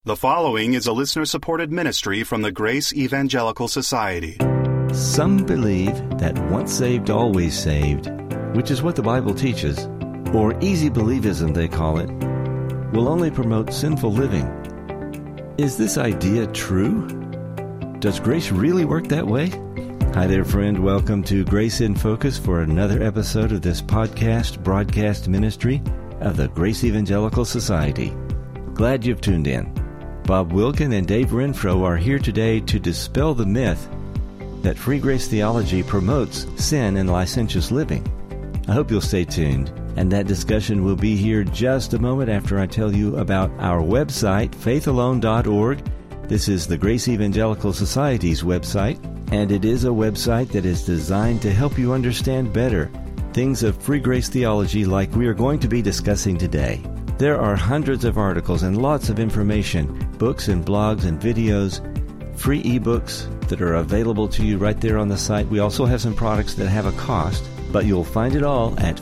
The following is a listener-supported ministry from the Grace Evangelical Society. Some believe that once saved, always saved, which is what the Bible teaches, or easy believism they call it, will only promote sinful living. Is this idea true? Does grace really work that way? Hi there, friend. Welcome to Grace in Focus for another episode of this broadcast ministry of the Grace Evangelical Society. Glad you've tuned in. Bob Wilkin and Dave Renfro are here today to dispel the myth that free grace theology promotes sin and licentious living. I hope you'll stay tuned, and that discussion will be here just a moment after I tell you about our website, faithalone.org. This is the Grace Evangelical Society's website, and it is a website that is designed to help you understand better things of free grace theology like we are going to be discussing today. There are hundreds of articles and lots of information, books and blogs and videos, free ebooks that are available to you right there on the site. We also have some products that have a cost, but you'll find it all at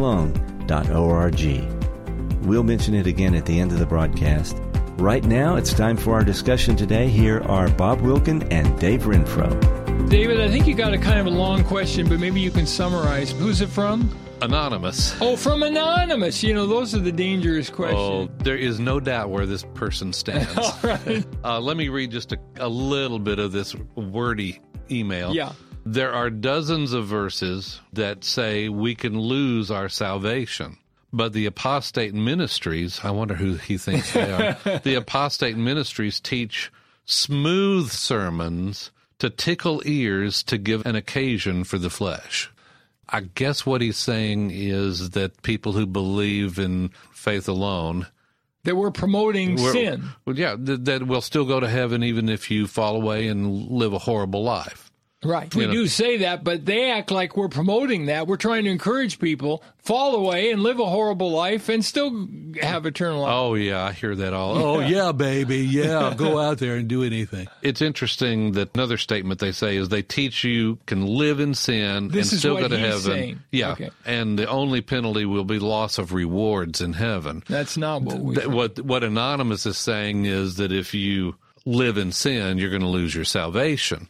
faithalone.org. We'll mention it again at the end of the broadcast. Right now, it's time for our discussion today. Here are Bob Wilkin and Dave Renfro. David, I think you got a kind of a long question, but maybe you can summarize. Who's it from? Anonymous. Oh, from Anonymous. You know, those are the dangerous questions. Oh, there is no doubt where this person stands. All right. Let me read just a little bit of this wordy email. Yeah. There are dozens of verses that say we can lose our salvation. But the apostate ministries, I wonder who he thinks they are, the apostate ministries teach smooth sermons to tickle ears to give an occasion for the flesh. I guess what he's saying is that people who believe in faith alone, that we're promoting sin. Well, yeah, that will still go to heaven even if you fall away and live a horrible life. Right. We do say that, but they act like we're promoting that. We're trying to encourage people, fall away and live a horrible life and still have eternal life. Oh, yeah, I hear that all. Oh, yeah, baby, yeah, go out there and do anything. It's interesting that another statement they say is they teach you can live in sin and still go to heaven. Saying. Yeah, okay. And the only penalty will be loss of rewards in heaven. That's not what we What Anonymous is saying is that if you live in sin, you're going to lose your salvation.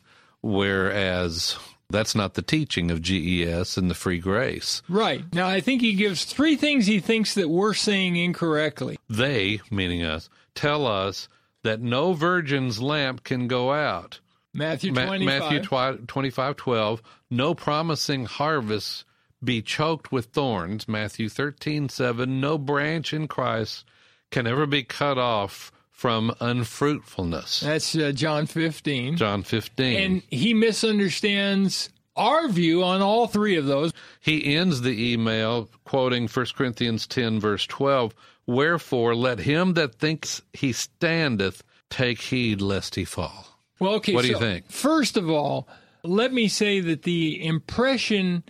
Whereas that's not the teaching of GES and the free grace. Right. Now, I think he gives three things he thinks that we're saying incorrectly. They, meaning us, tell us that no virgin's lamp can go out. Matthew 25. Matthew 25:12, no promising harvest be choked with thorns. Matthew 13:7, no branch in Christ can ever be cut off from unfruitfulness. That's John 15. John 15. And he misunderstands our view on all three of those. He ends the email quoting 1 Corinthians 10, verse 12, wherefore let him that thinks he standeth take heed lest he fall. Well, okay, what do you think? First of all, let me say that the impression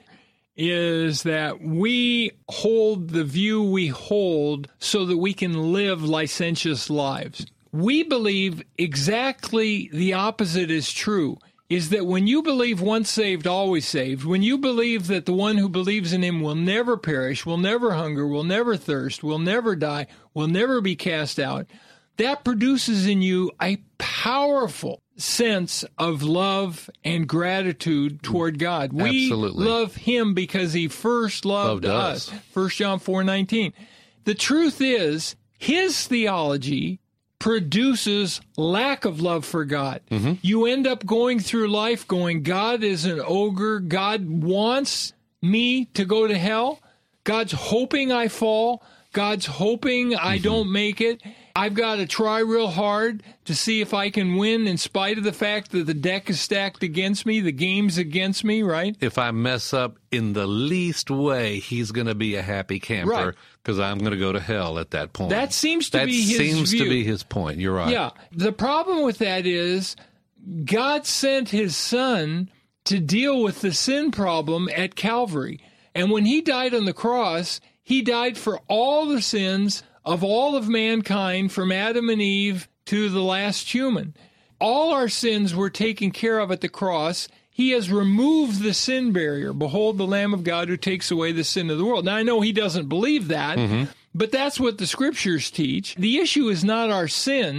is that we hold the view we hold so that we can live licentious lives. We believe exactly the opposite is true, is that when you believe once saved, always saved, when you believe that the one who believes in him will never perish, will never hunger, will never thirst, will never die, will never be cast out, that produces in you a powerful sense of love and gratitude toward God. We Absolutely. love him because he first loved us. 1 John 4:19. The truth is, his theology produces lack of love for God. Mm-hmm. You end up going through life going, God is an ogre. God wants me to go to hell. God's hoping I fall. God's hoping I don't make it. I've got to try real hard to see if I can win in spite of the fact that the deck is stacked against me, the game's against me, right? If I mess up in the least way, he's going to be a happy camper because I'm going to go to hell at that point. That seems to be his view. That seems to be his point. You're right. Yeah. The problem with that is God sent his son to deal with the sin problem at Calvary. And when he died on the cross, he died for all the sins of all of mankind from Adam and Eve to the last human. All our sins were taken care of at the cross. He has removed the sin barrier. Behold, the Lamb of God who takes away the sin of the world. Now, I know he doesn't believe that, but that's what the Scriptures teach. The issue is not our sins.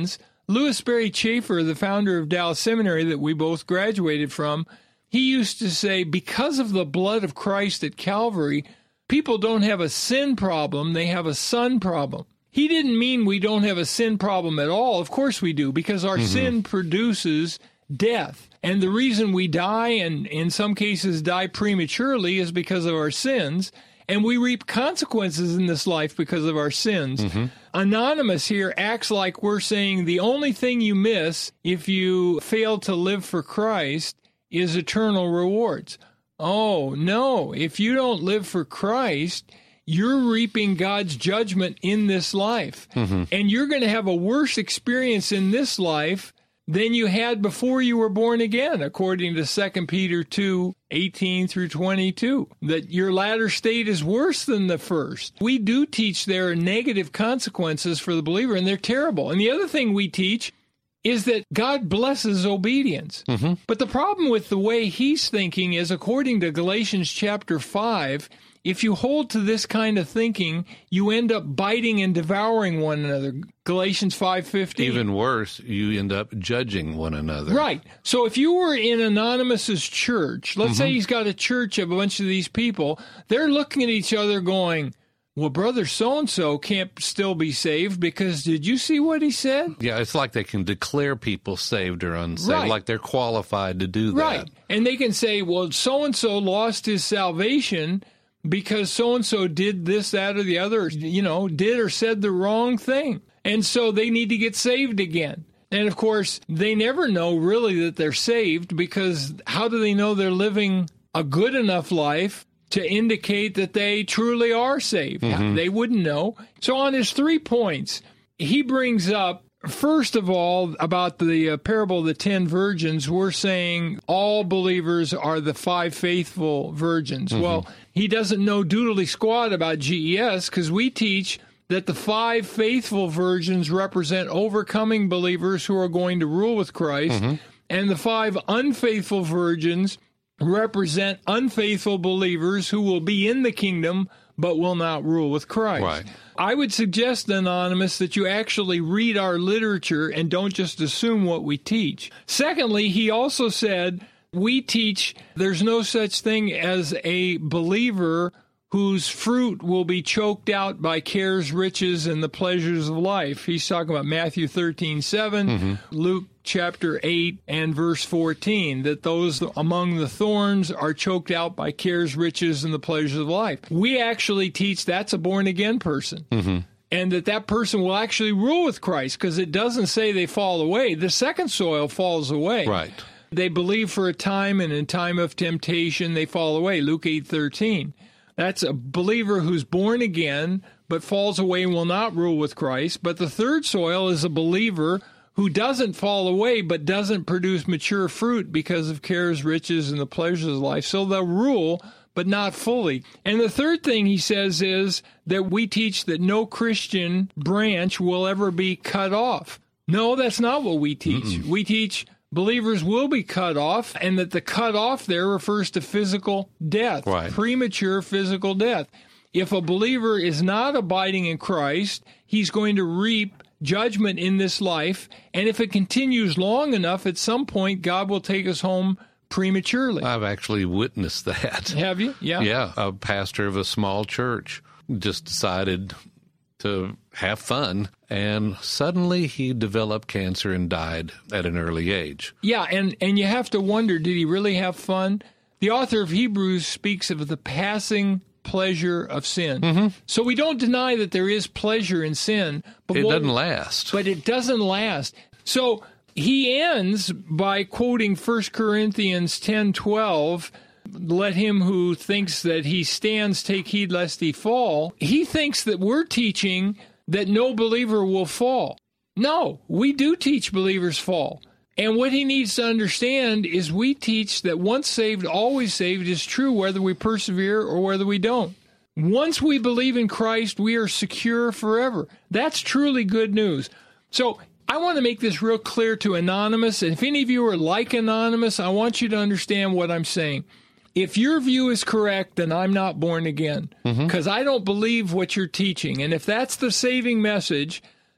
Louis Sperry Chafer, the founder of Dallas Seminary that we both graduated from, he used to say, because of the blood of Christ at Calvary, people don't have a sin problem, they have a son problem. He didn't mean we don't have a sin problem at all. Of course we do, because our sin produces death. And the reason we die, and in some cases die prematurely, is because of our sins. And we reap consequences in this life because of our sins. Anonymous here acts like we're saying the only thing you miss if you fail to live for Christ is eternal rewards. Oh, no. If you don't live for Christ, you're reaping God's judgment in this life. And you're going to have a worse experience in this life than you had before you were born again, according to 2 Peter 2:18 through 22, that your latter state is worse than the first. We do teach there are negative consequences for the believer, and they're terrible. And the other thing we teach is that God blesses obedience. But the problem with the way he's thinking is, according to Galatians chapter 5, if you hold to this kind of thinking, you end up biting and devouring one another. Galatians 5:15. Even worse, you end up judging one another. Right. So if you were in Anonymous's church, let's say he's got a church of a bunch of these people, they're looking at each other going, well, brother so-and-so can't still be saved because did you see what he said? Yeah, it's like they can declare people saved or unsaved, Right. like they're qualified to do that. Right. And they can say, well, so-and-so lost his salvation because so-and-so did this, that, or the other, did or said the wrong thing. And so they need to get saved again. And, of course, they never know really that they're saved, because how do they know they're living a good enough life to indicate that they truly are saved? They wouldn't know. So on his 3 points, he brings up, first of all, about the parable of the 10 virgins. We're saying all believers are the 5 faithful virgins. Well, he doesn't know doodly squat about GES, because we teach that the 5 faithful virgins represent overcoming believers who are going to rule with Christ, and the 5 unfaithful virgins represent unfaithful believers who will be in the kingdom but will not rule with Christ. Right. I would suggest, Anonymous, that you actually read our literature and don't just assume what we teach. Secondly, he also said, we teach there's no such thing as a believer whose fruit will be choked out by cares, riches, and the pleasures of life. He's talking about Matthew 13:7, Luke chapter 8 and verse 14, that those among the thorns are choked out by cares, riches, and the pleasures of life. We actually teach that's a born-again person. And that person will actually rule with Christ, because it doesn't say they fall away. The second soil falls away. Right. They believe for a time, and in time of temptation, they fall away. Luke 8:13. That's a believer who's born again, but falls away and will not rule with Christ. But the third soil is a believer who doesn't fall away, but doesn't produce mature fruit because of cares, riches, and the pleasures of life. So they'll rule, but not fully. And the third thing he says is that we teach that no Christian branch will ever be cut off. No, that's not what we teach. We teach believers will be cut off, and that the cut off there refers to physical death, premature physical death. If a believer is not abiding in Christ, he's going to reap judgment in this life, and if it continues long enough, at some point, God will take us home prematurely. I've actually witnessed that. Have you? Yeah. Yeah, a pastor of a small church just decided to have fun, and suddenly he developed cancer and died at an early age. Yeah, and you have to wonder, did he really have fun? The author of Hebrews speaks of the passing pleasure of sin. So we don't deny that there is pleasure in sin, but it doesn't last. But it doesn't last. So he ends by quoting 1 Corinthians 10:12, let him who thinks that he stands take heed lest he fall. He thinks that we're teaching that no believer will fall. No, we do teach believers fall. And what he needs to understand is we teach that once saved, always saved is true whether we persevere or whether we don't. Once we believe in Christ, we are secure forever. That's truly good news. So I want to make this real clear to Anonymous. And if any of you are like Anonymous, I want you to understand what I'm saying. If your view is correct, then I'm not born again, because I don't believe what you're teaching. And if that's the saving message,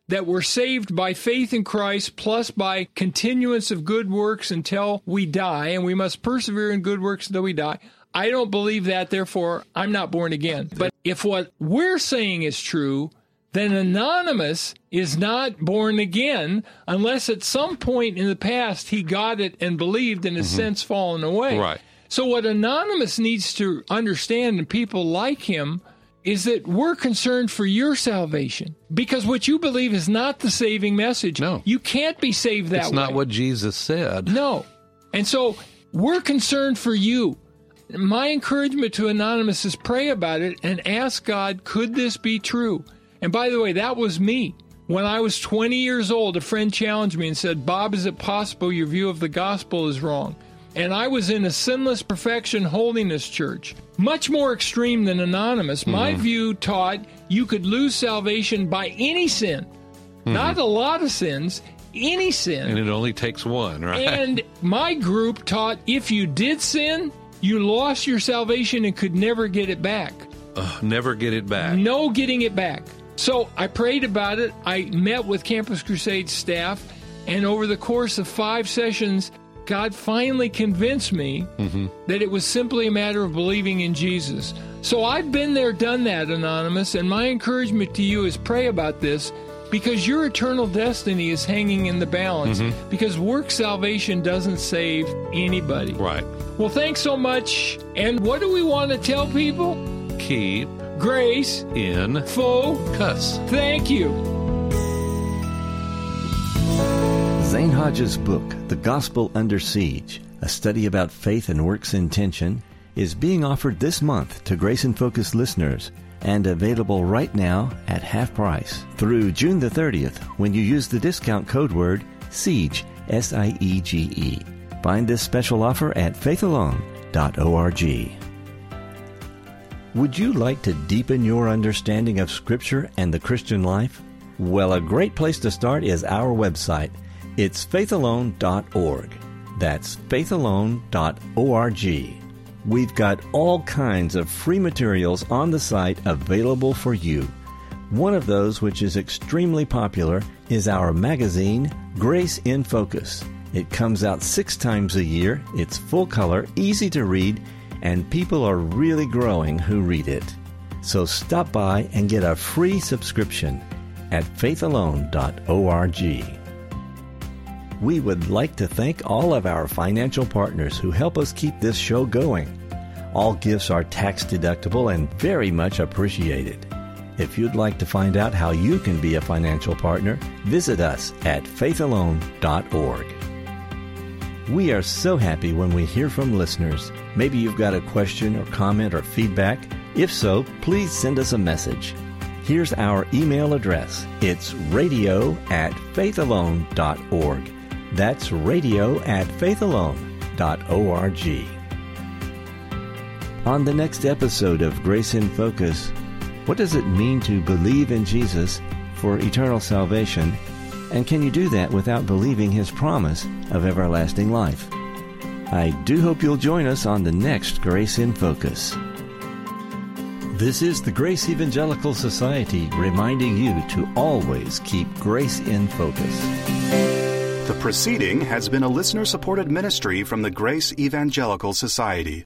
that we're saved by faith in Christ plus by continuance of good works until we die, and we must persevere in good works until we die. I don't believe that, therefore, I'm not born again. But if what we're saying is true, then Anonymous is not born again unless at some point in the past he got it and believed and has since fallen away. Right. So what Anonymous needs to understand, and people like him, is that we're concerned for your salvation. Because what you believe is not the saving message. No. You can't be saved that way. It's not what Jesus said. No. And so we're concerned for you. My encouragement to Anonymous is pray about it and ask God, could this be true? And by the way, that was me. When I was 20 years old, a friend challenged me and said, Bob, is it possible your view of the gospel is wrong? And I was in a Sinless Perfection Holiness Church, much more extreme than Anonymous. My view taught you could lose salvation by any sin, not a lot of sins, any sin. And it only takes one, right? And my group taught if you did sin, you lost your salvation and could never get it back. Never get it back. No getting it back. So I prayed about it. I met with Campus Crusade staff, and over the course of 5 sessions, God finally convinced me that it was simply a matter of believing in Jesus. So I've been there, done that, Anonymous, and my encouragement to you is pray about this, because your eternal destiny is hanging in the balance, because work salvation doesn't save anybody. Right. Well, thanks so much. And what do we want to tell people? Keep Grace in focus. Thank you. Zane Hodges' book, The Gospel Under Siege, a study about faith and works in tension, is being offered this month to Grace in Focus listeners and available right now at half price through June the 30th when you use the discount code word SIEGE, S-I-E-G-E. Find this special offer at faithalone.org. Would you like to deepen your understanding of Scripture and the Christian life? Well, a great place to start is our website. It's faithalone.org. That's faithalone.org. We've got all kinds of free materials on the site available for you. One of those, which is extremely popular, is our magazine, Grace in Focus. It comes out 6 times a year. It's full color, easy to read, and people are really growing who read it. So stop by and get a free subscription at faithalone.org. We would like to thank all of our financial partners who help us keep this show going. All gifts are tax deductible and very much appreciated. If you'd like to find out how you can be a financial partner, visit us at faithalone.org. We are so happy when we hear from listeners. Maybe you've got a question or comment or feedback. If so, please send us a message. Here's our email address. It's radio@faithalone.org. That's radio@faithalone.org. On the next episode of Grace in Focus, what does it mean to believe in Jesus for eternal salvation? And can you do that without believing His promise of everlasting life? I do hope you'll join us on the next Grace in Focus. This is the Grace Evangelical Society reminding you to always keep Grace in Focus. The proceeding has been a listener-supported ministry from the Grace Evangelical Society.